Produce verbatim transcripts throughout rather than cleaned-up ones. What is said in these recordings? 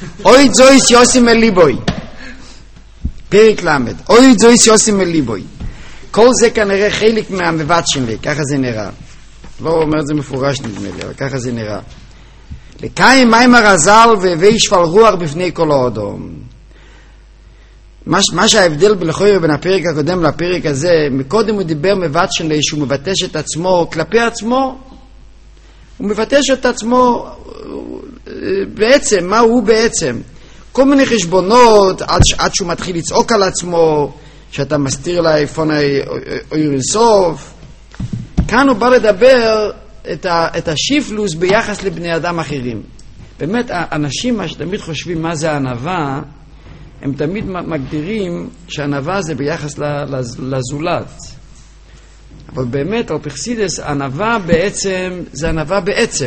אוי זויס יוסים אל ליבוי. פרק למד. אוי זויס יוסים אל ליבוי. כל זה כנראה חלק מהמבט שלי, ככה זה נראה. לא אומר את זה מפורש נדמה לי, אבל ככה זה נראה. לקיים מים הרזל והביא שפל רוח בפני כל האדום. מה, מה שההבדל בלכוי בין הפרק הקודם לפרק הזה, מקודם הוא דיבר מבט שלי שהוא מבטש את עצמו כלפי עצמו, הוא מבטש את עצמו בעצם, מה הוא בעצם? כל מיני חשבונות עד, עד שהוא מתחיל לצעוק על עצמו, שאתה מסתיר לאיפון אויר אינסוף. כאן הוא בא לדבר את, ה, את השיפלוס ביחס לבני אדם אחרים. באמת, האנשים שתמיד חושבים מה זה הענווה, הם תמיד מגדירים שהענווה זה ביחס לזולת. אבל באמת, על פרסידס, הענווה בעצם, זה ענווה בעצם.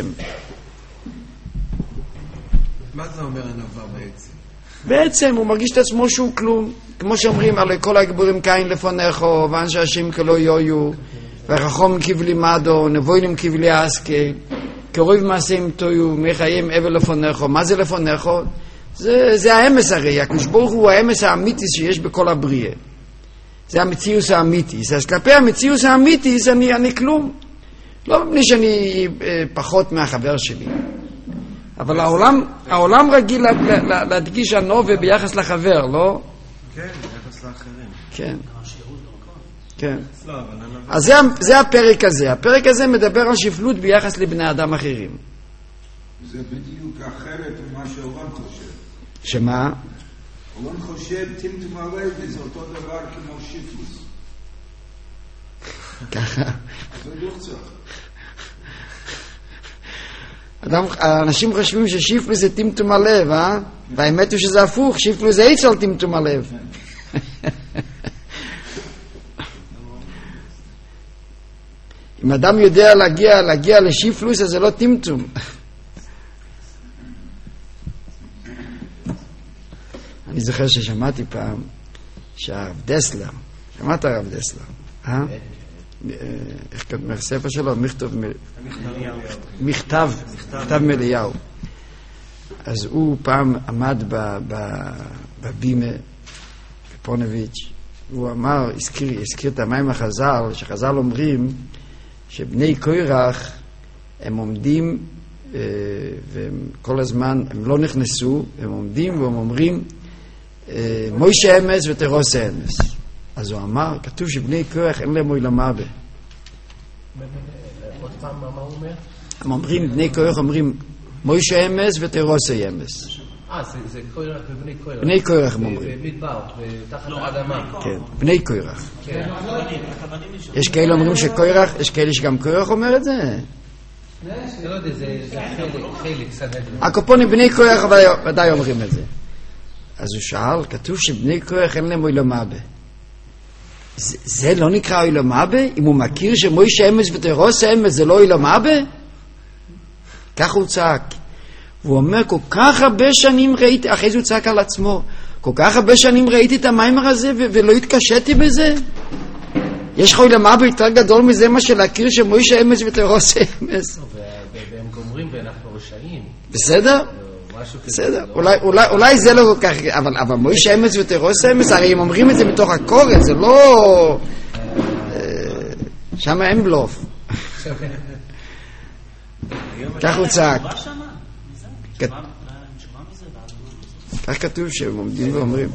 מה זה אומר ענווה בעצם? בעצם הוא מרגיש את עצמו שהוא כלום. כמו שאומרים, הרי כל הגיבורים קין לפונךו, ואנשי השם כלא יויו, וחכום כבלי מדו, נבוינים כבלי אסקי, קרוב מעשים תויו, מחיים אבל לפונךו. מה זה לפונךו? זה, זה האמס הרי, הקדוש ברוך הוא האמס האמיתי שיש בכל הבריאה. זה המציאוס האמיתי. אז כלפי המציאוס האמיתי, אני, אני כלום. לא מפני שאני אה, פחות מהחבר שלי. אבל העולם, העולם רגיל להדגיש הנובה ביחס לחבר, לא? כן, ביחס לאחרים. כן. כן. אז זה, זה הפרק הזה. הפרק הזה מדבר על שפלות ביחס לבני אדם אחרים. זה בדיוק אחרת ממה שאורן חושב. שמה? אורן חושב, טמטום הלב זה אותו דבר כמו שיפלוס. ככה. זה יוחצח. אדם, אנשים חושבים ששיפלוס זה טמטום הלב, אה? והאמת הוא שזה הפוך, שיפלוס זה עצל טמטום הלב. אם אדם יודע להגיע, להגיע לשיפלוס, אז זה לא טמטום. אני זוכר ששמעתי פעם שהרב דסלר, שמעת הרב דסלר, אה? איך קוראים מהספר שלו? מכתב מכתב מכתב מליהו. אז הוא פעם עמד בבימה פונביץ', הוא אמר, הזכיר, הזכיר את המים החז"ל, שחז"ל אומרים שבני קורח הם עומדים וכל הזמן הם לא נכנסו, הם עומדים והם אומרים מוישה אמס ותרוס אמס. אז הוא אמר, כתוב שבני קורח אין להם עולם הבא. עוד פעם מה הוא אומר? הם אומרים, בני קורח אומרים מוישה אמס ותרוס אמס. אה, זה קורח ובני קורח. בני קורח הם אומרים. במדבר, תחת האדמה. כן, בני קורח. יש כאלה אומרים שקורח, יש כאלה שגם קורח אומר את זה? לא יודע, זה חלק סנדרין. הקופונים בני קורח ודאי אומרים את זה. אז הוא שאל, כתוב שבני קורח אין להם עולם הבא. זה, זה לא נקרא עולם הבא? אם הוא מכיר שמוישה אמס ותרוס אמס זה לא עולם הבא? ככה הוא צעק. והוא אומר, כל כך הרבה שנים ראיתי, אחרי זה הוא צעק על עצמו, כל כך הרבה שנים ראיתי את המיימר הזה ו- ולא התקשתי בזה? יש לך עולם הבא יותר גדול מזה מה שלהכיר שמוישה אמס ותרוס אמס? והם גומרים ואנחנו רשעים. בסדר? בסדר, אולי, אולי, אולי זה לא כל כך, אבל, אבל מוישה אמס ותרוס אמס, הרי הם אומרים את זה מתוך הקורת, זה לא, שם אין בלוף. כך הוא צעק. כך כתוב שהם עומדים ואומרים.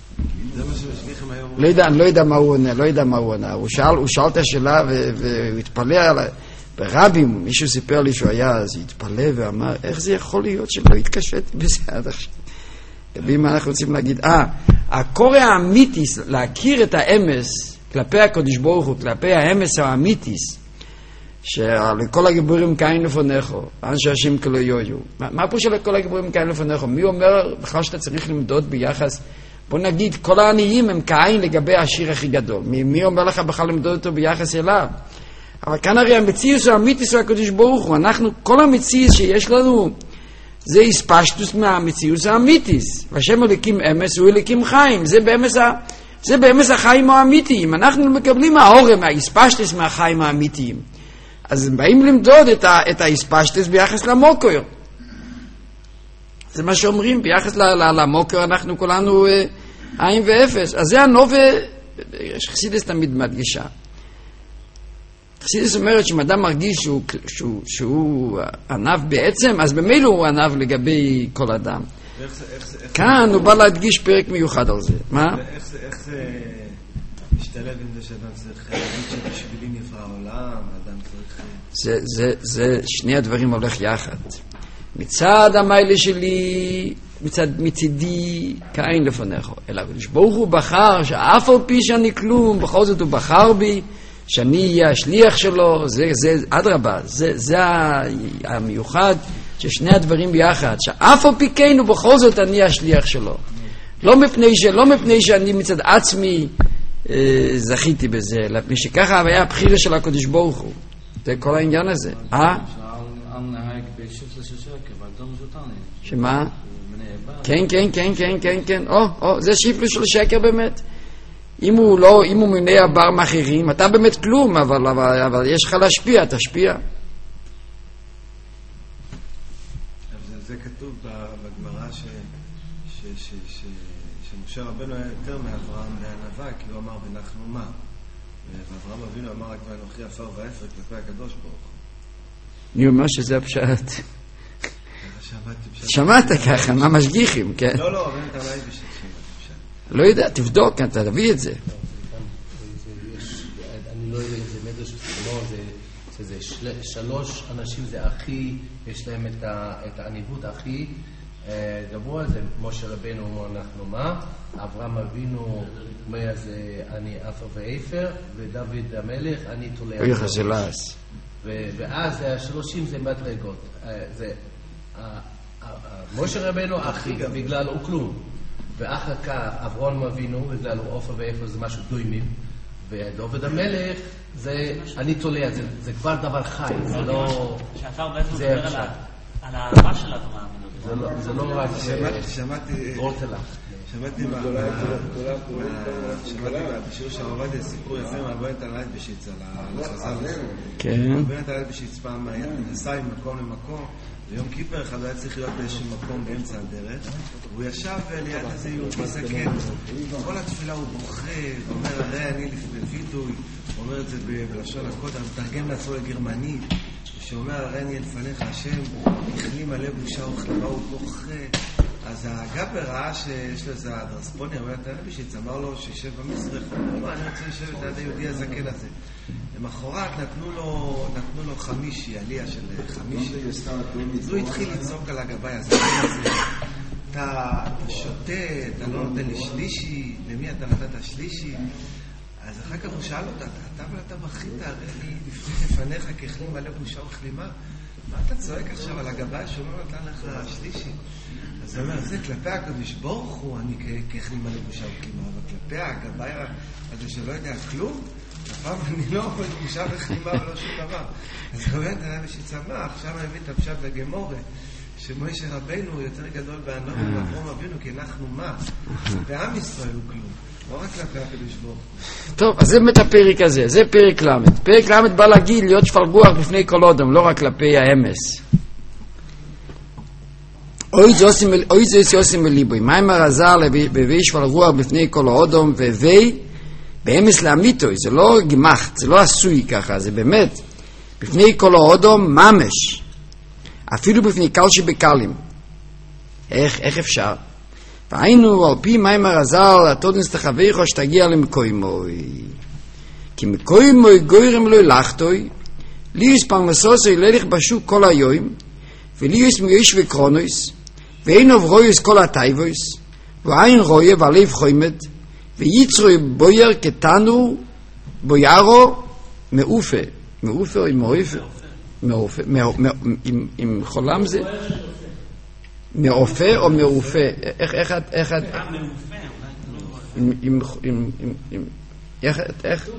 לא יודע, אני לא יודע מה הוא עונה, לא יודע מה הוא עונה. הוא שאל, הוא שאל את השאלה והוא התפלא עליי. ברבים, מישהו סיפר לי שהוא היה, אז התפלא ואמר, איך זה יכול להיות שלא התקשתי בזה עד עכשיו? לגבי מה אנחנו רוצים להגיד? אה, הקורא האמיתיס, להכיר את האמס כלפי הקדוש ברוך הוא, כלפי האמס האמיתיס, שלכל הגיבורים קין לפונךו, אנשי השם כלא יויו. מה, מה פה שלכל הגיבורים קין לפונךו? מי אומר בכלל שאתה צריך למדוד ביחס? בוא נגיד, כל העניים הם קין לגבי השיר הכי גדול. מי, מי אומר לך בכלל למדוד אותו ביחס אליו? אבל כאן הרי המציאוס האמיתיס הוא הקדוש ברוך הוא. אנחנו, כל המציאוס שיש לנו, זה הספשטוס מהמציאוס האמיתיס. והשם הליקים אמס הוא הליקים חיים. זה באמס, ה, זה באמס החיים האמיתיים. אנחנו מקבלים מההורם, ההספשטוס מהחיים האמיתיים. אז הם באים למדוד את, ה, את ההספשטוס ביחס למוקר. זה מה שאומרים, ביחס למוקר אנחנו כולנו עין ואפס. אז זה הנובה, חסידס תמיד מדגישה. חסידס אומרת שאם אדם מרגיש שהוא, שהוא, שהוא ענב בעצם, אז במילא הוא ענב לגבי כל אדם. איך זה, איך זה, איך כאן הוא בא להדגיש פרק מיוחד על זה. מה? איך זה, איך זה משתלב עם זה שאדם צריך להגיד שבשבילי נברא העולם, אדם צריך... זה, זה, זה שני הדברים הולך יחד. מצד המיילה שלי, מצד מצידי, כאין לפניך. אלא ברוך הוא בחר, שאף על פי שאני כלום, בכל זאת הוא בחר בי, שאני אהיה השליח שלו, זה, זה, אדרבה, זה, זה המיוחד, ששני הדברים ביחד, שאף על פי כן ובכל זאת אני השליח שלו. לא מפני, ש, לא מפני שאני מצד עצמי אה, זכיתי בזה, אלא מפני שככה היה הבחירה של הקדוש ברוך הוא. זה כל העניין הזה. אה? שמה? כן, כן, כן, כן, כן, כן. או, או, זה שיפלו של שקר באמת. אם הוא לא, אם הוא מיני הבר מאחרים, אתה באמת כלום, אבל, אבל, אבל יש לך להשפיע, תשפיע. זה, זה כתוב בגמרא ש, ש, ש, ש, שמשה רבנו היה יותר מאברהם בענווה, כי הוא אמר ונחנו מה. ואברהם אבינו אמר רק ואנוכי עפר ואפר כלפי הקדוש ברוך הוא. אני אומר שזה הפשט. שמעתי פשט. שמעת ככה, מה משגיחים, כן? לא, לא, אבל אתה עליי בשביל שמעתי פשט. לא יודע, תבדוק, אתה תביא את זה. אני לא יודע אם זה מדרש לא, זה שלוש אנשים, זה הכי, יש להם את העניבות הכי גבוה, זה משה רבנו אומר אנחנו מה, אברהם אבינו אומר זה אני אפר ואפר, ודוד המלך אני תולע. אוי חזלס. ואז השלושים זה מדרגות. זה משה רבנו הכי, בגלל הוא כלום. ואחר כך אברהם אבינו, בגלל הוא אפר ואפר זה משהו דוימים. ודוד המלך זה אני תולע, זה כבר דבר חי, זה לא... שאפשר בעצם לדבר על האהבה של אברהם. זה לא רק שמעתי רוטלה. שמעתי בשיעור של הרב עובדיה סיפור יפה מהרבה נתנאלית בשיץ על החז"ל הזה. כן. הרבה נתנאלית בשיץ פעם נסע ממקום למקום, ויום כיפר אחד היה צריך להיות באיזשהו מקום באמצע הדרך, והוא ישב ליד איזה יהודי זקן, כל התפילה הוא בוכה, אומר הרי אני לפני וידוי, הוא אומר את זה בלשון הקודש, מתרגם לעצמו לגרמנית, שאומר הרי אני לפניך השם, החלים עלי בושה וכלימה, הוא בוכה. אז הגבר ראה שיש לו איזה הדרספוני, הוא היה תנא בשיץ, אמר לו שישב במזרח, הוא אומר לו אני רוצה לשבת ליד היהודי הזקן הזה. למחרת נתנו לו, נתנו לו חמישי, עלייה של חמישי. אז הוא התחיל לצעוק על הגבי הזקן הזה. אתה שותה, אתה לא נותן לי שלישי, למי אתה נתת שלישי? אז אחר כך הוא שאל אותה, אתה אבל אתה בכית, הרי אני לפניך ככלים מלא בושה וכלימה. מה אתה צועק עכשיו על הגבי שהוא לא נתן לך שלישי? אז הוא אומר, זה כלפי הקדוש ברוך הוא, אני ככלים מלא בושה וכלימה, אבל כלפי הגבי הזה שלא יודע כלום, אבל אני לא עובד בושה וכלימה ולא שום דבר. אז באמת היה משצמח, שם הביא את הפשט לגמורה, שמשה רבנו הוא יותר גדול בענוב ואברהם אבינו, כי אנחנו מה? בעם ישראל הוא כלום. לא רק כלפי הקדוש ברוך הוא. טוב, אז זה באמת הפרק הזה, זה פרק למד. פרק למד בא להגיד להיות שפל רוח בפני כל אדם, לא רק כלפי האמס. אוי זה עושים מליבוי, מה עם הרזר להביא שפל רוח בפני כל האדם, והביא באמס לאמיתוי, זה לא גמחת, זה לא עשוי ככה, זה באמת בפני כל האדם ממש, אפילו בפני קל שבקלים. איך, איך אפשר? והיינו על פי מים הרזל התודנס תחוויך שתגיע למקוימוי, כי מקוימוי גוירם לא ילכתוי, לי יש פרנסוסי ללך בשוק כל היום, ולי יש מיש וקרונויס, ואין עוברויס כל הטייבויס, ואין רויה והלב חוימד, ויצרוי בויר קטנו בוירו מעופה. מעופה או עם מעופה? מעופה. עם חולם זה? מעופה או מעופה? איך, איך, איך, איך? עם, עם, עם, עם, איך, איך?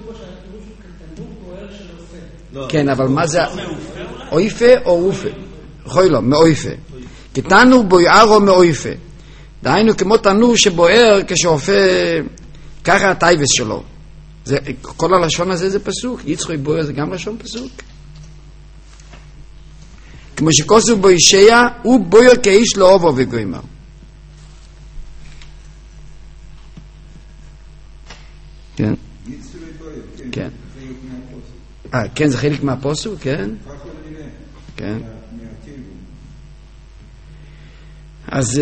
כן, אבל מה זה? אויפה או אופה? חוי לו, מעופה. קטנו בוירו מעופה. דהיינו כמו תנור שבוער כשאופה, ככה הטייבס שלו. זה, כל הלשון הזה זה פסוק. יצחוי בוער זה גם לשון פסוק. כמו שכוסו בו ישע, הוא בויר כאיש לא אובו וגוימר. כן. כן. אה, כן, זה חלק מהפוסוק, כן? כן. אז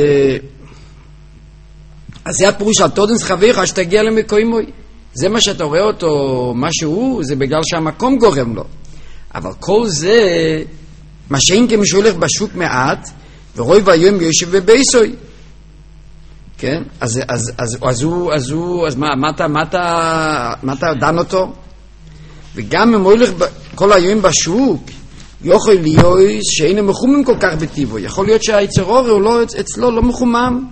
אז זה הפירוש על תודנס חברך שתגיע למקוימוי. זה מה שאתה רואה אותו, מה שהוא, זה בגלל שהמקום גורם לו. אבל כל זה, מה שאין כמי שהולך בשוק מעט, ורואי והיום יושב בבייסוי. כן? אז, אז, אז, אז הוא, אז הוא, אז מה, מה אתה, מה אתה, מה אתה דן אותו? וגם אם הוא הולך כל היום בשוק, יכול להיות שאין הם מחומם כל כך בטבעו. יכול להיות שהיצרור הוא לא, אצלו לא מחומם.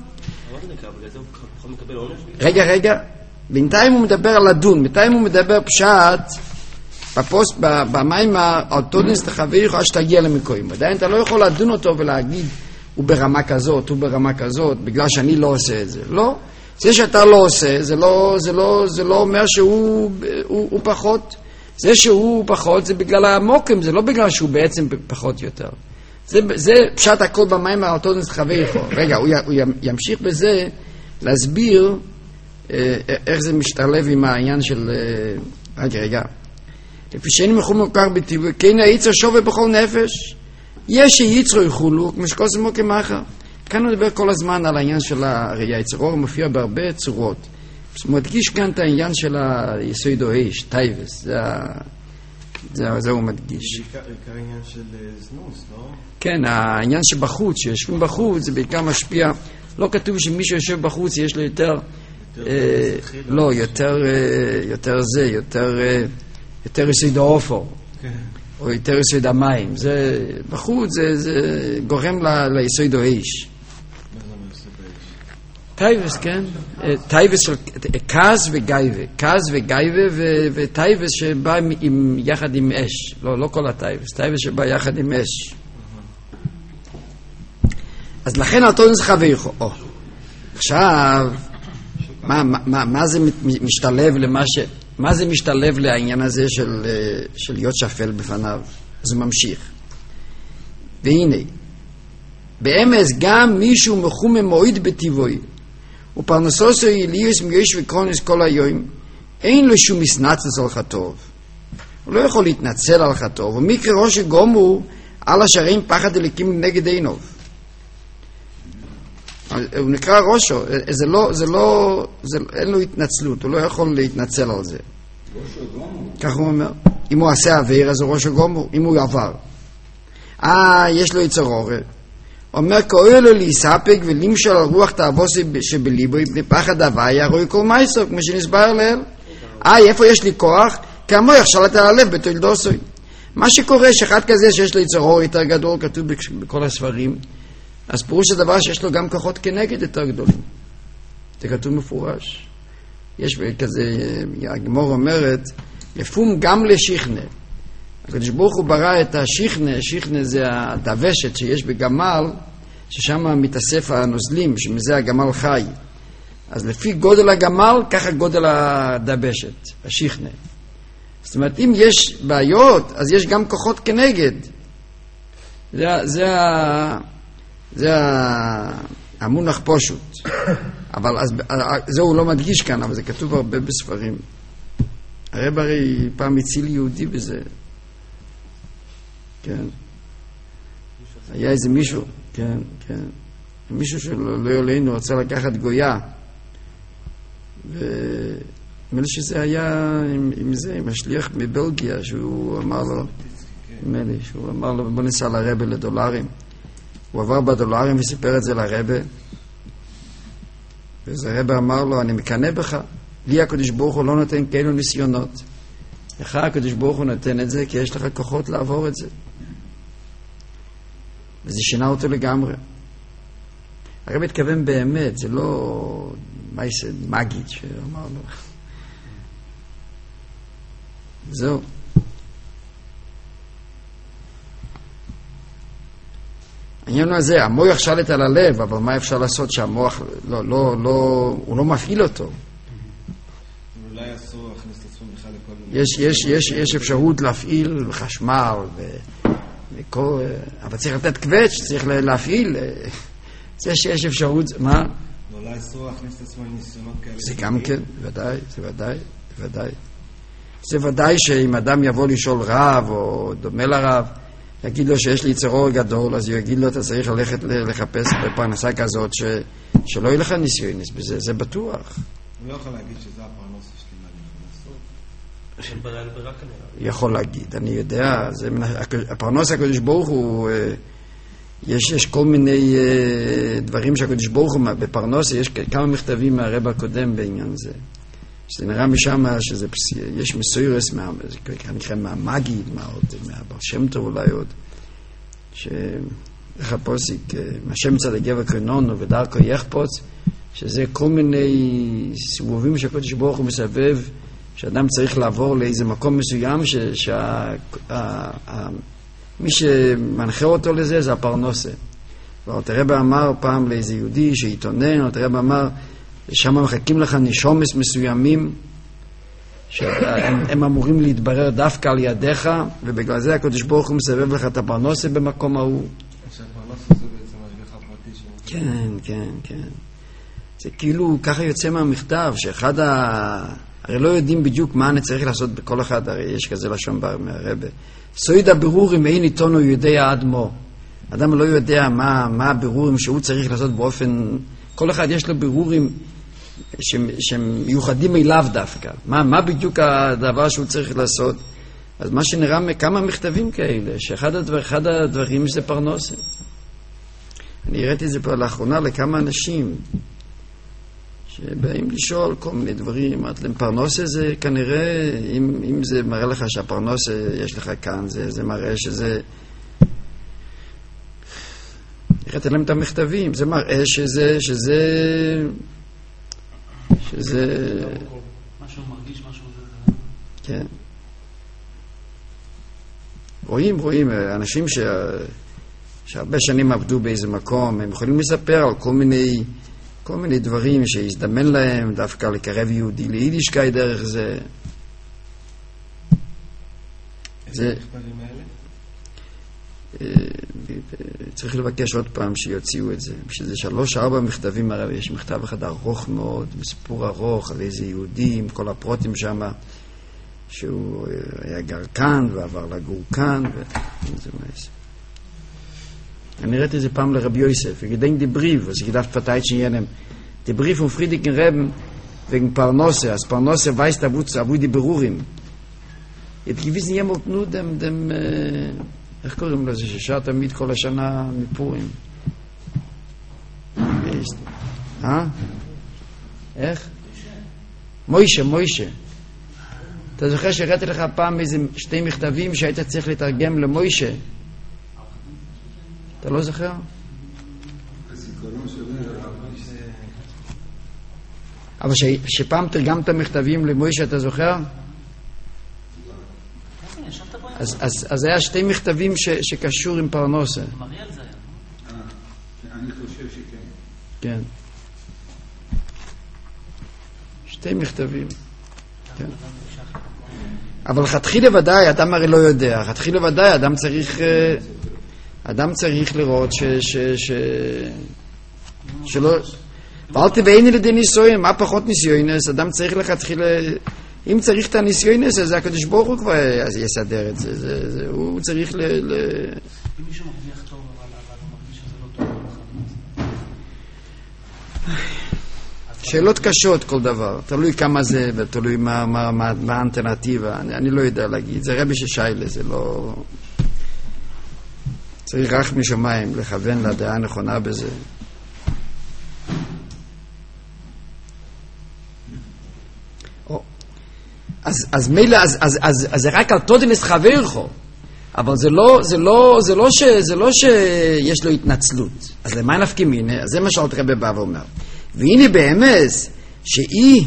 רגע, רגע. בינתיים הוא מדבר על לדון, בינתיים הוא מדבר פשט בפוסט, במים האוטודנס תחביר עד שתגיע למקוים. עדיין אתה לא יכול לדון אותו ולהגיד הוא ברמה כזאת, הוא ברמה כזאת, בגלל שאני לא עושה את זה. לא. זה שאתה לא עושה, זה לא, זה לא, זה לא אומר שהוא הוא, הוא פחות. זה שהוא פחות זה בגלל המוקם, זה לא בגלל שהוא בעצם פחות יותר. זה, זה פשט הכל במים האוטודנס תחביר. רגע, הוא, הוא ימשיך בזה להסביר איך זה משתלב עם העניין של רגע רגע לפי שאין מחום כך בטבעו כן היצר שווה בכל נפש יש שיצרו יחולו כמו שכל זה מוקם אחר. כאן הוא מדבר כל הזמן על העניין של הרי היצרור מופיע בהרבה צורות. הוא מדגיש כאן את העניין של היסוד האש טייבס, זה, זה, זה הוא מדגיש. זה בעיקר העניין של זנוס, לא? כן, העניין שבחוץ שיושבים בחוץ זה בעיקר משפיע. לא כתוב שמישהו יושב בחוץ יש לו יותר לא, יותר יותר זה, יותר יותר יסוד האופור או יותר יסוד המים. זה בחוץ, זה גורם ליסוד האש. טייבס, כן? טייבס של כעס וגייבה, כעס וגייבה וטייבס שבא יחד עם אש. לא, לא כל הטייבס, טייבס שבא יחד עם אש. אז לכן האוטונס חבריך. עכשיו מה, מה, מה זה משתלב למה ש... מה זה משתלב לעניין הזה של, של להיות שפל בפניו? אז הוא ממשיך. והנה, באמס גם מישהו מחום מועיד בטבעוי, ופרנסוסו יליוס מיוש וקרונס כל היום, אין לו שום מסנצץ על חטוב. הוא לא יכול להתנצל על חטוב, ומקרה ראש גומו על השערים פחד אליקים נגד עינוב. הוא נקרא ראשו, זה לא, זה לא, זה, אין לו התנצלות, הוא לא יכול להתנצל על זה. כך הוא אומר. אם הוא עשה עביר, אז הוא ראשו גומו, אם הוא עבר. אה, יש לו יצר אורת. הוא אומר, קורא לו להיספק ולמשול על רוח תאבוסי שבליבו, מפני פחד הוויה, רואי כל מייסו, כמו שנסבר לאל. אה, איפה יש לי כוח? כמו יחשל את הלב בתולדוסוי. מה שקורה, שאחד כזה שיש לו יצר אורת יותר גדול, כתוב בכל הספרים, אז פירוש הדבר שיש לו גם כוחות כנגד יותר גדולים. זה כתוב מפורש. יש כזה, הגמור אומרת, לפום גם לשכנה. הקדוש ברוך הוא ברא את השכנה, שכנה זה הדוושת שיש בגמל, ששם מתאסף הנוזלים, שמזה הגמל חי. אז לפי גודל הגמל, ככה גודל הדוושת, השכנה. זאת אומרת, אם יש בעיות, אז יש גם כוחות כנגד. זה, זה ה... זה המונח פשוט. אבל אז, זה הוא לא מדגיש כאן, אבל זה כתוב הרבה בספרים. הרב הרי פעם הציל יהודי בזה. כן. היה איזה מישהו, כן, כן. מישהו שלא יולנו רצה לקחת גויה. ומאלה שזה היה עם, עם זה, עם השליח מבלגיה, שהוא אמר לו, מאלה, שהוא אמר לו, בוא ניסע לרבה לדולרים. הוא עבר בדולרים וסיפר את זה לרבה, וזה רבה אמר לו, אני מקנא בך, לי הקדוש ברוך הוא לא נותן כאלו ניסיונות. לך הקדוש ברוך הוא נותן את זה, כי יש לך כוחות לעבור את זה. וזה שינה אותו לגמרי. הרב התכוון באמת, זה לא מייסד מגיד שאמר לו. זהו. העניין הזה, המוח שלט על הלב, אבל מה אפשר לעשות שהמוח לא, לא, לא, הוא לא מפעיל אותו. אולי אסור להכניס את עצמו בכלל לכל... יש, יש, יש, יש אפשרות להפעיל חשמל ו... כל, אבל צריך לתת קווץ', צריך להפעיל. זה שיש אפשרות, מה? ואולי אסור להכניס את עצמו עם ניסיונות כאלה. זה גם כן, ודאי, זה ודאי, ודאי. זה ודאי שאם אדם יבוא לשאול רב, או דומה לרב, יגיד לו שיש לי יצר אור גדול, אז הוא יגיד לו, אתה צריך ללכת לחפש בפרנסה כזאת, ש, שלא יהיה לך ניסיונס בזה, זה בטוח. הוא לא יכול להגיד שזה הפרנסה שלי מהניסיון. ברירה כנראה. יכול להגיד, אני יודע, זה, הפרנסה הקדוש ברוך הוא, יש, יש כל מיני דברים שהקדוש ברוך הוא, בפרנסה יש כמה מכתבים מהרב הקודם בעניין זה. שזה נראה משם שזה, יש מסוירס, מה, זה נקרא מהמגיד, מה עוד, מהבר שם טוב אולי עוד, שאיך הפוסיק, מהשם צד הגבר קרנונו ודרכו יחפוץ, שזה כל מיני סיבובים שהקדוש ברוך הוא מסבב, שאדם צריך לעבור לאיזה מקום מסוים, שמי שמנחה אותו לזה זה הפרנסה. והרב אמר פעם לאיזה יהודי שהתעונן, הרב אמר, שם מחכים לך נשומס מסוימים שהם הם אמורים להתברר דווקא על ידיך, ובגלל זה הקדוש ברוך הוא מסבב לך את הפרנסה במקום ההוא. שהפרנסה זה בעצם השגחה פרטית שלו. כן, כן, כן. זה כאילו ככה יוצא מהמכתב, שאחד ה... הרי לא יודעים בדיוק מה אני צריך לעשות בכל אחד, הרי יש כזה לשון מהרבה. סויד הבירורים אין עיתון הוא יודע עד מו. אדם לא יודע מה, מה הבירורים שהוא צריך לעשות באופן... כל אחד יש לו בירורים שהם מיוחדים אליו דווקא. מה, מה בדיוק הדבר שהוא צריך לעשות? אז מה שנראה מכמה מכתבים כאלה, שאחד הדבר, אחד הדברים זה פרנסה. אני הראיתי את זה פה לאחרונה לכמה אנשים שבאים לשאול כל מיני דברים. אמרת להם, פרנסה זה כנראה, אם, אם זה מראה לך שהפרנסה יש לך כאן, זה, זה מראה שזה... הראיתי להם את המכתבים, זה מראה שזה, שזה, שזה... משהו מרגיש, משהו זה... כן. רואים, רואים, אנשים ש... שהרבה שנים עבדו באיזה מקום, הם יכולים לספר על כל מיני, כל מיני דברים שהזדמן להם, דווקא לקרב יהודי ליידישקאי דרך זה. זה... המכתבים האלה? צריך לבקש עוד פעם שיוציאו את זה. שזה שלוש, ארבע מכתבים, הרי יש מכתב אחד ארוך מאוד, סיפור ארוך על איזה יהודי עם כל הפרוטים שם, שהוא היה גר כאן ועבר לגור כאן. וזה מה זה. אני ראיתי את זה פעם לרבי יוסף, וגידן די בריף, אז גידף פתאיצ'ן ינם, די בריף und Friedrich Reben wegen Parnasse, als Parnasse weiß da wo die berurim. Jetzt gewissen jemand nur dem, dem, איך קוראים לזה, ששר תמיד כל השנה מפורים? אה? איך? מוישה, מוישה. אתה זוכר שהראיתי לך פעם איזה שתי מכתבים שהיית צריך לתרגם למוישה? אתה לא זוכר? אבל שפעם תרגמת מכתבים למוישה, אתה זוכר? אז, אז, אז היה שתי מכתבים ש, שקשור עם פרנסה. מריאל זה היה. אני חושב שכן. כן. שתי מכתבים. כן. אבל חתחילה ודאי, אדם הרי לא יודע. חתחילה ודאי, אדם צריך, אדם צריך לראות ש, ש, ש, שלא... ואל תבייני לידי ניסויים, מה פחות ניסיונס? אדם צריך לחתחילה... אם צריך את הניסיונס, אז הקדוש ברוך הוא כבר יסדר את זה. זה, זה הוא צריך ל... ל... אם מישהו מרגיח טוב, אבל הוא מרגיש שזה לא טוב. שאלות קשות כל דבר. תלוי כמה זה, ותלוי מה, מה, מה, מה האלטרנטיבה. אני, אני לא יודע להגיד. זה רבי ששיילה, זה לא... צריך רק משמיים לכוון לדעה הנכונה בזה. אז אז מילא אז אז אז אז זה רק על תודנס חברו, אבל זה לא זה לא זה לא ש זה לא שיש לו התנצלות. אז למה נפקים? הנה, אז זה מה שאלת רבי בא ואומר. והנה באמת שהיא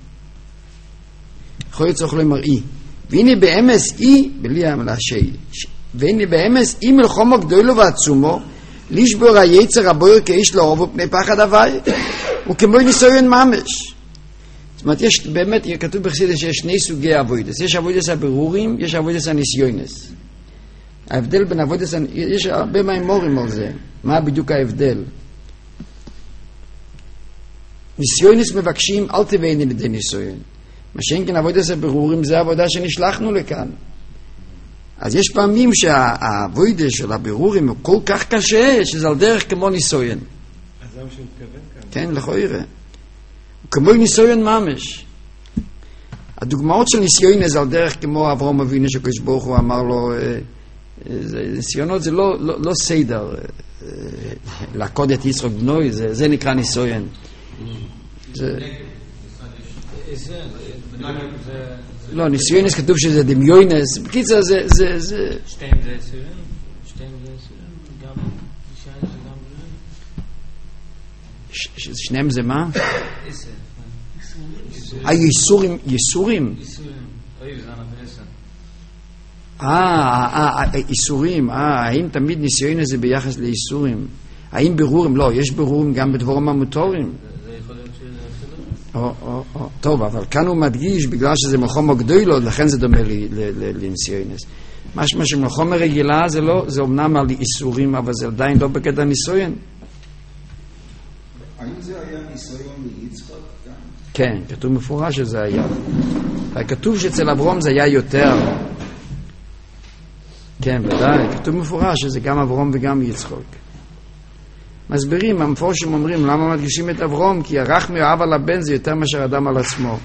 יכול לצורך לומר אי. והנה באמת אי בלי המילה שהיא. והנה באמת אי מלחמה גדולה ועצומה לשבור היצר הבויר כאיש לאור ופני פחד הוואי וכמו ניסיון ממש. זאת אומרת, יש באמת, כתוב בחסידות שיש שני סוגי אבוידס. יש אבוידס הבירורים, יש אבוידס הניסיונס. ההבדל בין עבודת, יש הרבה מהאמורים על זה. מה בדיוק ההבדל? ניסיונס מבקשים, אל תבואין לידי ניסיון. מה שאין כן עבודת הבירורים זה העבודה שנשלחנו לכאן. אז יש פעמים שהעבודה של הבירורים הוא כל כך קשה, שזה על דרך כמו ניסיון. אז זה מה שמתכוון כאן. כן, לכו יראה. כמו ניסיון ממש. הדוגמאות של ניסיון זה על דרך כמו אברהם אבינו שקדוש ברוך הוא אמר לו, ניסיונות זה לא, לא, לא סדר, לעקוד את יצחק בנוי, זה, זה נקרא ניסיון. זה... לא, ניסיונס כתוב שזה דמיונס, בקיצר זה... זה, זה... שתיים זה סיון, שתיים זה סיון, גם אישה זה גם בריאים. שניהם זה מה? עשר. היסורים, יסורים? יסורים, אוי, זה אנחנו עשר. אה, איסורים, אה, האם תמיד ניסיון זה ביחס לאיסורים? האם ברורים? לא, יש ברורים גם בדבורים המוטורים. זה יכול להיות שזה או, או, או. טוב, אבל כאן הוא מדגיש, בגלל שזה מלחום גדול, לכן זה דומה לניסיונס. משמע שמלחום רגילה זה לא, זה אומנם על איסורים, אבל זה עדיין לא בגדר ניסיון. האם זה היה ניסיון ליצחק גם? כן, כתוב מפורש שזה היה. כתוב שאצל אברהם זה היה יותר. כן, ודאי, כתוב מפורש שזה גם אברהם וגם יצחק. מסבירים, המפורשים אומרים, למה מדגישים את אברהם? כי הרחמי האב על הבן זה יותר מאשר אדם על עצמו.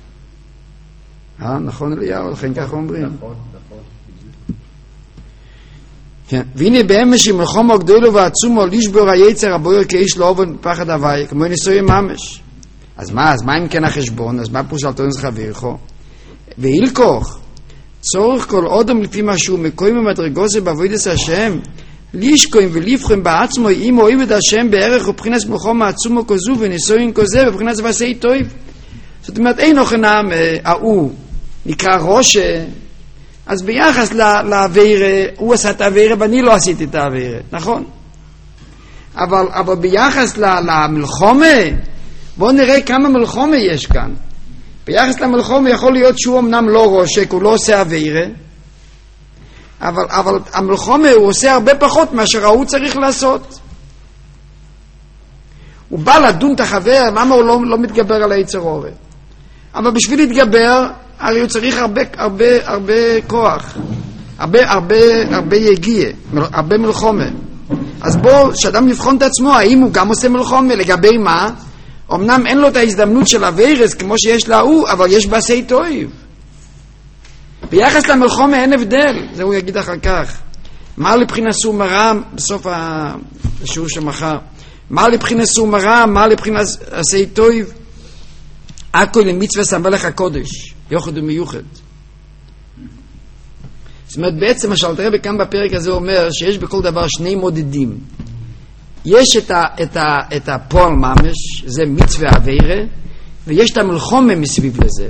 אה, נכון אליהו, לכן ככה אומרים. נכון, נכון. כן, והנה באמש עם מלחום הגדולו ועצומו לשבור היצר הבויר כאיש לא עובד פחד הוואי, כמו ניסוי ממש. אז מה, אז מה אם כן החשבון? אז מה פוש על תורנס חבריכו? ואילכוך, צורך כל אודם לפי משהו מקוים ומדרגוסי בעבודת השם, לישקוים ולבחם בעצמו אם אוהב את השם בערך ובחינס מלחום העצומו כזו וניסויים כזה ובחינס ועשי טוב. זאת אומרת, אין אוכנם ההוא נקרא ראשה, אז ביחס לעבירה, הוא עשה את העבירה ואני לא עשיתי את העבירה, נכון? אבל, אבל ביחס למלחומה, בואו נראה כמה מלחומה יש כאן. ביחס למלחומה יכול להיות שהוא אמנם לא רושק, הוא לא עושה עבירה, אבל, אבל המלחומה הוא עושה הרבה פחות מאשר הוא צריך לעשות. הוא בא לדון את החבר, למה הוא לא, לא מתגבר על היצר אורת? אבל בשביל להתגבר, הרי הוא צריך הרבה, הרבה, הרבה כוח, הרבה, הרבה, הרבה יגיע, הרבה מלחומה. אז בוא, שאדם לבחון את עצמו, האם הוא גם עושה מלחומה, לגבי מה? אמנם אין לו את ההזדמנות של הווירס, כמו שיש להוא, אבל יש בעשי טוב. ביחס למלחומה אין הבדל, זה הוא יגיד אחר כך. מה לבחינת סומרה, בסוף השיעור שמחר, מה לבחינת סומרה, מה לבחינת עשי טוב, הכל למצווה המלך הקודש, יוחד ומיוחד. זאת אומרת, בעצם מה שאלת רבי כאן בפרק הזה אומר, שיש בכל דבר שני מודדים. יש את, ה, את, ה, את הפועל ממש, זה מצווה עבירה, ויש את המלחומה מסביב לזה.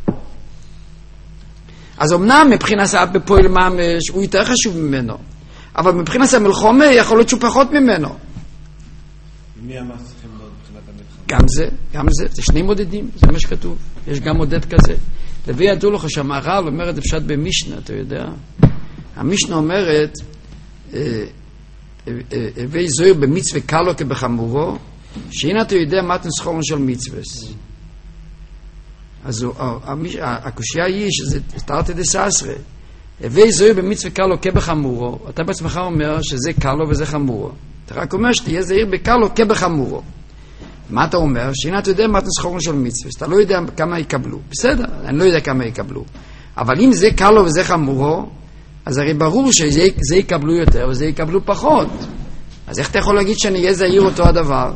אז אמנם מבחינת הפועל ממש הוא יותר חשוב ממנו, אבל מבחינת המלחומה יכול להיות שהוא פחות ממנו. מי אמר צריכים מאוד מבחינת המלחמה? גם זה, גם זה, זה שני מודדים, זה מה שכתוב. יש גם מודד כזה. לבי ידעו לך שהמהר"ל אומר את זה פשט במשנה, אתה יודע. המשנה אומרת, הווי זוהיר במצווה קלו כבחמורו, שהנה אתה יודע מה תנסחורן של מצווס. אז הקושיה היא שזה תרתי דסעשרה. הווי זוהיר במצווה קלו כבחמורו, אתה בעצמך אומר שזה קלו וזה חמורו. אתה רק אומר שתהיה זהיר בקלו כבחמורו. מה אתה אומר? שהנה אתה יודע מה תנסחורן של מצווס, אתה לא יודע כמה יקבלו. בסדר, אני לא יודע כמה יקבלו. אבל אם זה קלו וזה חמורו, אז הרי ברור שזה יקבלו יותר וזה יקבלו פחות. אז איך אתה יכול להגיד שאני אהיה זהיר אותו הדבר?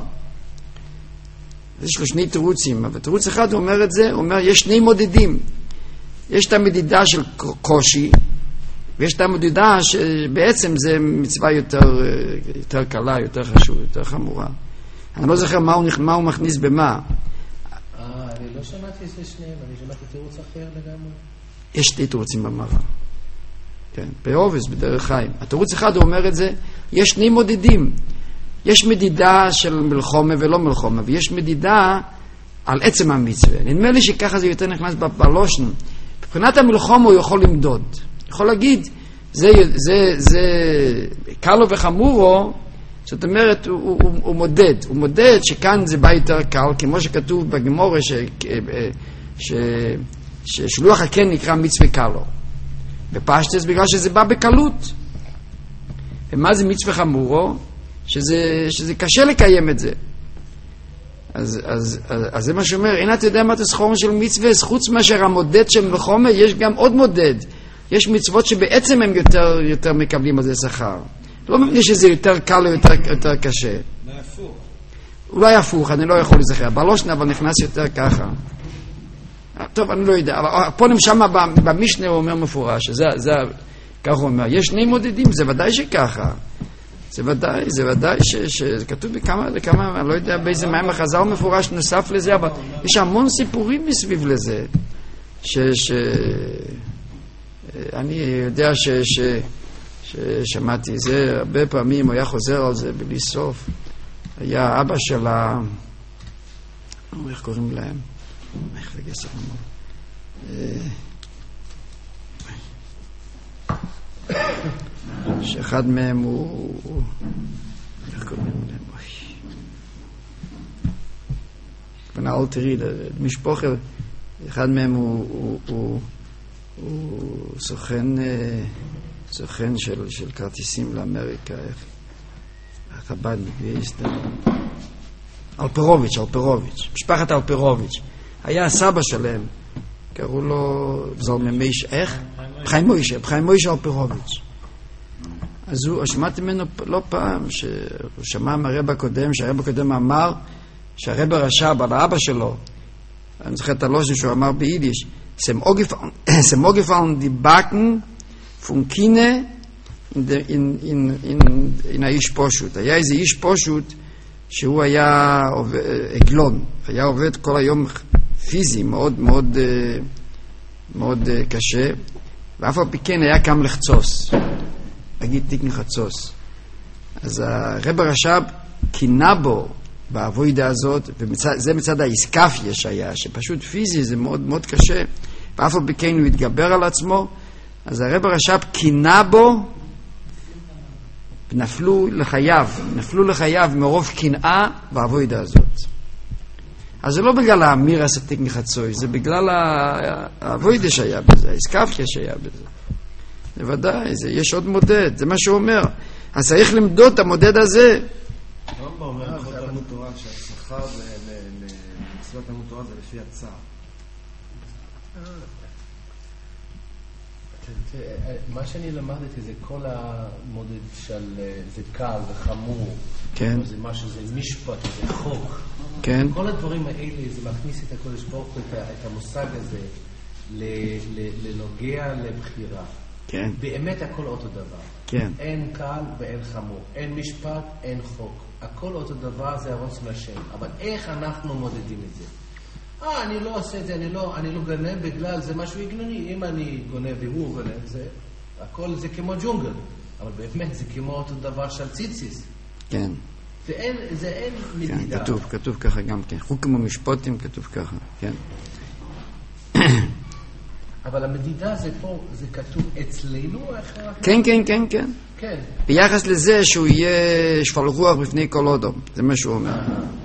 יש לו שני תירוצים, אבל תירוץ אחד הוא אומר את זה, הוא אומר יש שני מודדים. יש את המדידה של קושי, ויש את המדידה שבעצם זה מצווה יותר, יותר קלה, יותר חשוב, יותר חמורה. אני לא זוכר מה הוא, מה הוא מכניס במה. אה, אני לא שמעתי את זה שניהם, אני שמעתי תירוץ אחר לגמרי. יש שתי תירוצים במראה. כן, באובס, בדרך חיים. התירוץ אחד הוא אומר את זה, יש שני מודדים. יש מדידה של מלחומה ולא מלחומה, ויש מדידה על עצם המצווה. נדמה לי שככה זה יותר נכנס בלושן. מבחינת המלחומה הוא יכול למדוד. יכול להגיד, זה, זה, זה, קלו וחמורו, זאת אומרת, הוא, הוא, הוא מודד. הוא מודד שכאן זה בא יותר קל, כמו שכתוב בגמורה, ש, ש, ש, ששלוח הכן נקרא מצווה קלו. בפשטס בגלל שזה בא בקלות. ומה זה מצווה חמורו? שזה, שזה קשה לקיים את זה. אז, אז, אז, אז זה מה שאומר, אין אתה יודע מה את הסכום של מצווה, חוץ מאשר המודד של וחומר, יש גם עוד מודד. יש מצוות שבעצם הם יותר, יותר מקבלים על זה שכר. לא מבין שזה יותר קל או יותר, יותר קשה. מהפוך. אולי הפוך, אני לא יכול לזכר. בלושנה אבל נכנס יותר ככה. טוב, אני לא יודע. אבל פה נמשם במשנה הוא אומר מפורש, שזה, זה, כך הוא אומר. יש שני מודדים, זה ודאי שככה. זה ודאי, זה ודאי שכתוב בכמה, לכמה, אני לא יודע באיזה מים החז"ל מפורש נוסף לזה, אבל יש המון סיפורים מסביב לזה, ש... ש... אני יודע ש... ש... ששמעתי זה הרבה פעמים, הוא היה חוזר על זה בלי סוף. היה אבא שלה, איך קוראים להם? איך זה גסר אמור? שאחד מהם הוא... איך קוראים להם? כפנה אל תראי, משפוחר, אחד מהם הוא... הוא... הוא סוכן, סוכן של, של כרטיסים לאמריקה, איך, החב"דניק, אלפרוביץ', אלפרוביץ', משפחת אלפרוביץ', היה הסבא שלהם, קראו לו זלממיש, איך? בחיים מוישה, בחיים מוישה אלפרוביץ'. אז הוא, שמעתי ממנו לא פעם, שהוא שמע מהרב הקודם, שהרב הקודם אמר, שהרב הרש"ב על האבא שלו, אני זוכר את הלושן שהוא אמר ביידיש, Sem ogefallen die Backen von Kine in, in, in, in, in האיש פושוט. היה איזה איש פושוט שהוא היה עגלון, היה עובד כל היום פיזי, מאוד מאוד, מאוד קשה, ואף על פי כן היה קם לחצוס, להגיד תיקן חצוס. אז הרב הרש"ב קינה בו בעבודה הזאת, וזה מצד האיסקפיה שהיה, שפשוט פיזי זה מאוד מאוד קשה, ואף על פי כן הוא התגבר על עצמו, אז הרב הרש"ב קינה בו, ונפלו לחייו, נפלו לחייו מרוב קנאה בעבודה הזאת. אז זה לא בגלל האמיר הסתיק מחצוי, זה בגלל העבודה שהיה בזה, האיסקפיה שהיה בזה. זה ודאי, זה, יש עוד מודד, זה מה שהוא אומר. אז צריך למדוד את המודד הזה. הרמב"ם אומר בכל תלמוד תורה שהשכר למצוות תלמוד תורה זה לפי הצער. מה שאני למדתי זה כל המודד של זה קל וחמור, כן. זה משהו, זה משפט, זה חוק. כן. כל הדברים האלה זה מכניס את הקודש ברוך הוא את המושג הזה לנוגע לבחירה. כן. באמת הכל אותו דבר. כן. אין קל ואין חמור, אין משפט, אין חוק. הכל אותו דבר, זה הרוצן השם. אבל איך אנחנו מודדים את זה? אה, אני לא עושה את זה, אני לא, אני לא גונב בגלל זה משהו הגנוני. אם אני גונב והוא גונב, זה, הכל זה כמו ג'ונגל. אבל באמת זה כמו אותו דבר של ציציס. כן. זה אין, זה אין מדידה. כן, כתוב, כתוב ככה גם כן. חוקים ומשפטים כתוב ככה, כן. אבל המדידה זה פה, זה כתוב אצלנו? כן, כן, כן, כן. כן. ביחס לזה שהוא יהיה שפל רוח בפני כל אדם. זה מה שהוא אומר.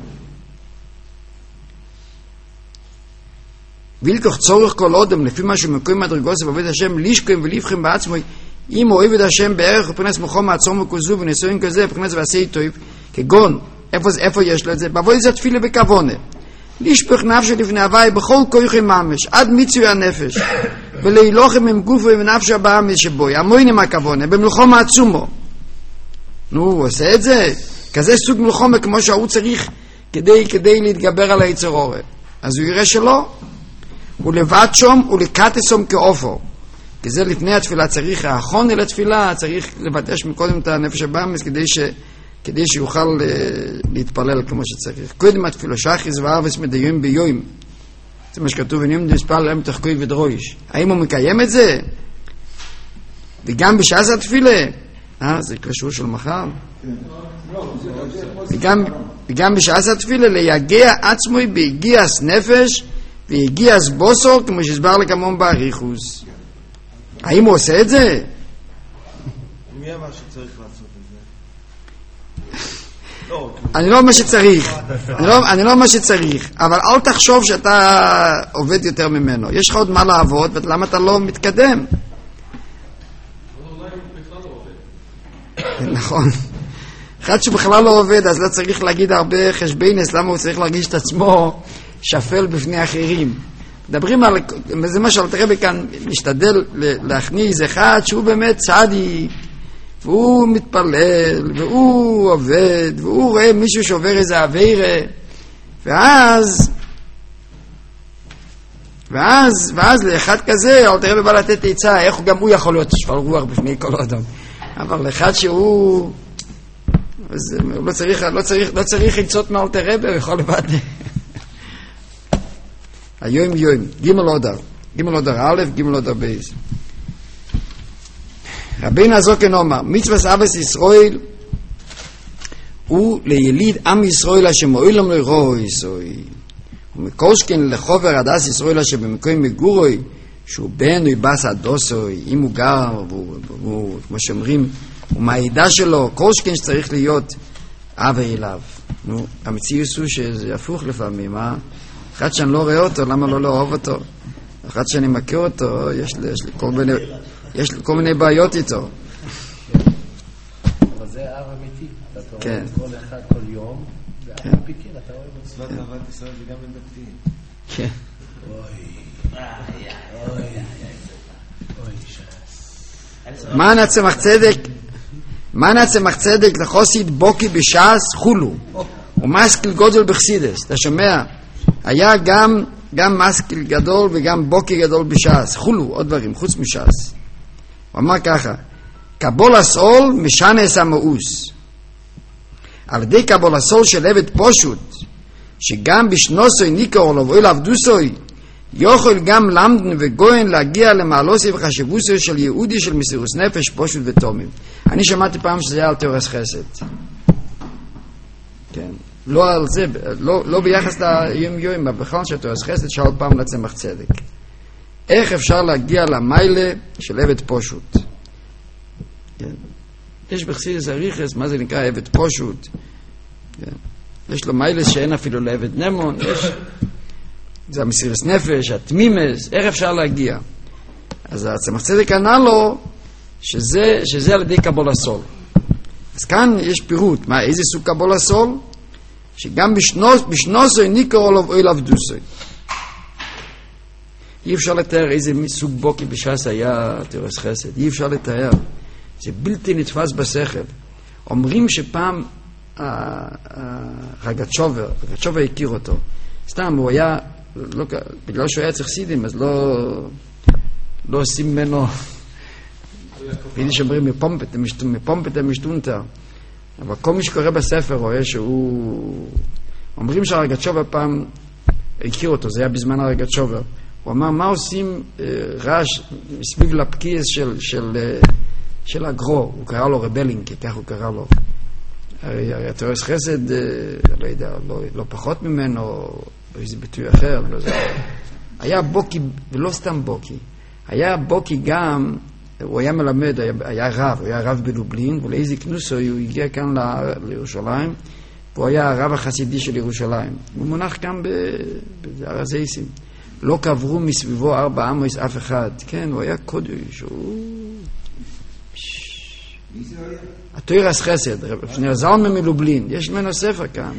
וילכוח צורך כל אדם, לפי מה שמקוים מדרגות ובעבוד השם, לישקוים ולבחים בעצמו, אם הוא אוהב את השם בערך ופרנס מוחו מעצום וכוזו וניסויים כזה, ופרנס ועשי טוב, כגון, איפה, איפה יש לו את זה? בעבוד זה תפילה בכוונה. לישפך נפשו לפני הוואי בכל כוחי ממש, עד מיצוי הנפש, ולהילוכם עם גופו ונפשו הבאמס שבוי, המוינים הכוונה, במלחום מעצומו. נו, הוא עושה את זה? כזה סוג מלחום כמו שהוא צריך כדי, כדי להתגבר על היצר אורה. אז הוא יראה שלא. הוא לבד שום ולקטסום כאופו. כי זה לפני התפילה צריך האחון אל התפילה, צריך לבטש מקודם את הנפש הבאמס כדי ש... כדי שיוכל להתפלל כמו שצריך. קודם התפילה שחיס וארבס מדיים ביום. זה מה שכתוב, ונעים נספל להם תחכוי ודרויש. האם הוא מקיים את זה? וגם בשעת התפילה, אה, זה קשור של מחר. וגם, וגם בשעת התפילה ליגע עצמו בהגיעס נפש והגיעס בוסור, כמו שהסבר לכמון באריכוס. האם הוא עושה את זה? מי אמר שצריך לעשות את זה? לא, אני לא אומר שצריך, אני לא, אני לא אומר שצריך, אבל אל תחשוב שאתה עובד יותר ממנו. יש לך עוד מה לעבוד, ולמה אתה לא מתקדם? נכון. אחד שבכלל לא עובד, אז לא צריך להגיד הרבה חשבינס, למה הוא צריך להרגיש את עצמו שפל בפני אחרים. מדברים על, זה מה שאתה רבי כאן משתדל להכניס אחד שהוא באמת צדיק, והוא מתפלל, והוא עובד, והוא רואה מישהו שעובר איזה עבירה, ואז, ואז, ואז לאחד כזה, אל תראה בא לתת עצה, איך גם הוא יכול להיות שפל רוח בפני כל אדם. אבל לאחד שהוא, אז לא צריך, לא צריך, לא צריך עצות מאל תראה, הוא יכול לבד. היום יום, גימל אודר, גימל אודר א', גימל אודר בייס. רבינו הזוקן אומר, מצוות אבס ישראל הוא ליליד עם ישראל אשר מעולם לא יראו ישראל. ומקושכן לחובר הדס ישראל אשר במקום מגורוי, שהוא בן ובס הדוסוי, אם הוא גר, והוא, כמו שאומרים, הוא מהעידה שלו, קושכן שצריך להיות אבא אליו. נו, המציאות הוא שזה הפוך לפעמים, אה? אחד שאני לא רואה אותו, למה לא לאהוב אותו? אחד שאני מכיר אותו, יש לי, יש לי כל מיני, יש לי כל מיני בעיות איתו. אבל זה אהב אמיתי. אתה רואה כל אחד כל יום, ואף פיקר, אתה רואה את צוות אהבת ישראל זה גם בין דתיים. כן. אוי, אוי, אוי, ש"ס. מה נצמח צדק? מה נצמח צדק לחוסית בוקי בש"ס חולו. ומסקיל גודל בחסידס. אתה שומע? היה גם, גם מסקיל גדול וגם בוקי גדול בש"ס. חולו, עוד דברים, חוץ מש"ס. הוא אמר ככה, קבול הסול משנס המאוס. על ידי קבול הסול של עבד פשוט, שגם בשנוסוי ניקור לו ואוהל עבדוסוי, יוכל גם למדן וגוין להגיע למעלוסי וחשיבוסי של יהודי של מסירוס נפש, פשוט ותומים. אני שמעתי פעם שזה היה על תיאורס חסד. כן. לא על זה, לא, לא ביחס ליום יום, אבל בכלל שתיאורס חסד שאל פעם לצמח צדק. איך אפשר להגיע למיילה של עבד פשוט? כן. יש בחסידס אריכס, מה זה נקרא עבד פשוט? כן. יש לו מיילה שאין אפילו לעבד נמון, יש... זה המסירות נפש, התמימס, איך אפשר להגיע? אז הצמח צדק ענה לו שזה, שזה על ידי קבול הסול. אז כאן יש פירוט, מה, איזה סוג קבול הסול? שגם בשנוס, בשנוסוי ניקור לו ואוהל עבדוסוי. אי אפשר לתאר איזה סוג בוקי בש"ס היה תיאורס חסד, אי אפשר לתאר. זה בלתי נתפס בשכל. אומרים שפעם רגצ'ובר, רגצ'ובר הכיר אותו. סתם, הוא היה, לא, בגלל שהוא היה צריך סידים, אז לא, לא עושים ממנו, וידי שאומרים מפומפת המשטונטר. אבל כל מי שקורא בספר רואה שהוא, אומרים שהרגצ'ובר פעם הכיר אותו, זה היה בזמן הרגצ'ובר. הוא אמר, מה עושים אה, רעש סביב לפקיס של, של, אה, של הגרו? הוא קרא לו רבלינקי, כך הוא קרא לו. הרי התיאורס חסד, אה, לא יודע, לא, לא פחות ממנו, או איזה ביטוי אחר. לא זה. היה בוקי, ולא סתם בוקי. היה בוקי גם, הוא היה מלמד, היה, היה רב, הוא היה רב בלובלין, ולאיזה כנוסו הוא הגיע כאן ל, לירושלים, והוא היה הרב החסידי של ירושלים. הוא מונח כאן בהר הזיסים. לא קברו מסביבו ארבע עמוס אף אחד. כן, הוא היה קודש. הוא... התיאורס חסד, שני זלמן מלובלין. יש ממנו ספר כאן.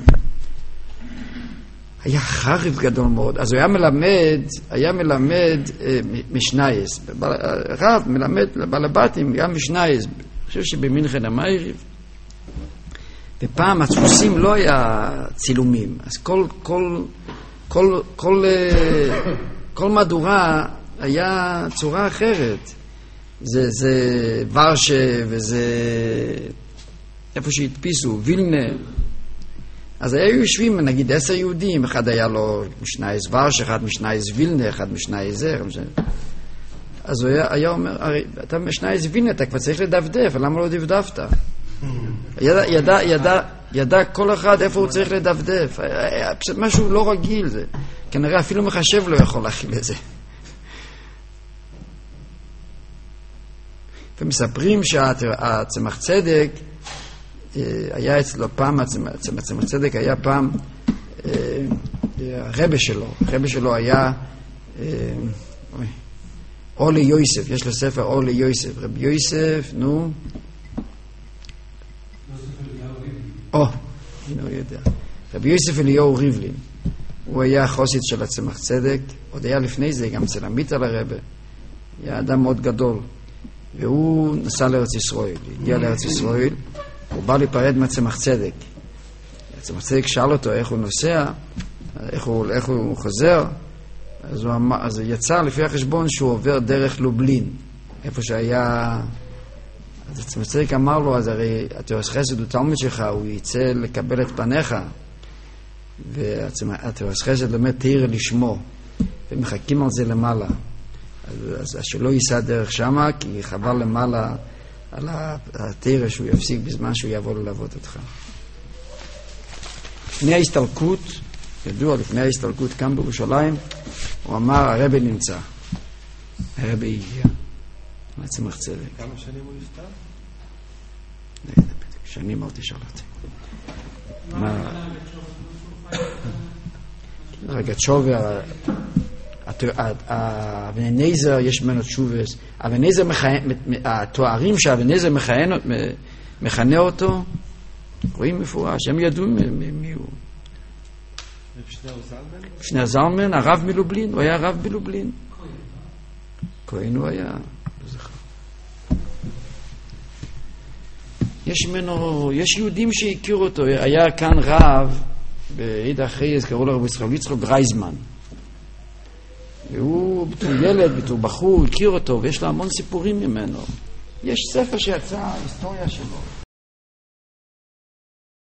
היה חריף גדול מאוד. אז הוא היה מלמד, היה מלמד אה, משנייס. רב מלמד לבלבטים, גם משנייס. אני חושב שבמינכן המייריב. ופעם הדפוסים לא היה צילומים. אז כל... כל כל, כל, כל מדורה היה צורה אחרת. זה, זה ורשה וזה איפה שהדפיסו, וילנה. אז היו יושבים, נגיד, עשר יהודים, אחד היה לו משנייס ורשה, אחד משנייס וילנה, אחד משנייס זה. אז הוא היה, היה אומר, הרי אתה משנייס וילנה, אתה כבר צריך לדפדף, למה לא דפדפת? ידע, ידע, ידע, ידע כל אחד איפה הוא צריך לדפדף. משהו לא רגיל זה. כנראה אפילו מחשב לא יכול להכיל את זה. ומספרים שהצמח צדק היה אצלו פעם, הצמח צדק היה פעם הרבא שלו, הרבא שלו היה אולי יוסף, יש לו ספר אולי יוסף, רבי יוסף, נו או, הנה הוא יודע, רבי יוסף אליהו ריבלין, הוא היה חוסית של הצמח צדק, עוד היה לפני זה גם אצל עמית על הרבא, היה אדם מאוד גדול, והוא נסע לארץ ישראל, הגיע לארץ ישראל, הוא בא להיפרד מהצמח צדק. הצמח צדק שאל אותו איך הוא נוסע, איך הוא, איך הוא חוזר, אז הוא אמר, אז יצא לפי החשבון שהוא עובר דרך לובלין, איפה שהיה... אז הצמח צדק אמר לו, אז הרי התירוס חסד הוא תלמיד שלך, הוא יצא לקבל את פניך, והתירוס חסד לומד תאיר לשמו, ומחכים על זה למעלה. אז, אז שלא ייסע דרך שמה, כי חבל למעלה על התאיר שהוא יפסיק בזמן שהוא יבוא ללוות אותך. לפני ההסתלקות, ידוע, לפני ההסתלקות כאן בירושלים, הוא אמר, הרבי נמצא. הרבי הגיע. מהצמח צדק. כמה שנים הוא נפטר? שנים אל תשאל אותי. מה? רגע, שובר, האבנזר יש ממנו תשובס. האבנזר, התוארים שהאבנזר מכנה אותו, רואים מפורש, הם ידעו מי הוא. שניאור זלמן? שניאור זלמן, הרב מלובלין, הוא היה רב בלובלין. כהן הוא היה, לא זוכר. יש ממנו, יש יהודים שהכירו אותו, היה כאן רב, בעיד אחרי, אז קראו לו רב יצחק, יצחק רייזמן. והוא בתור ילד, בתור בחור, הכיר אותו, ויש לו המון סיפורים ממנו. יש ספר שיצא, היסטוריה שלו.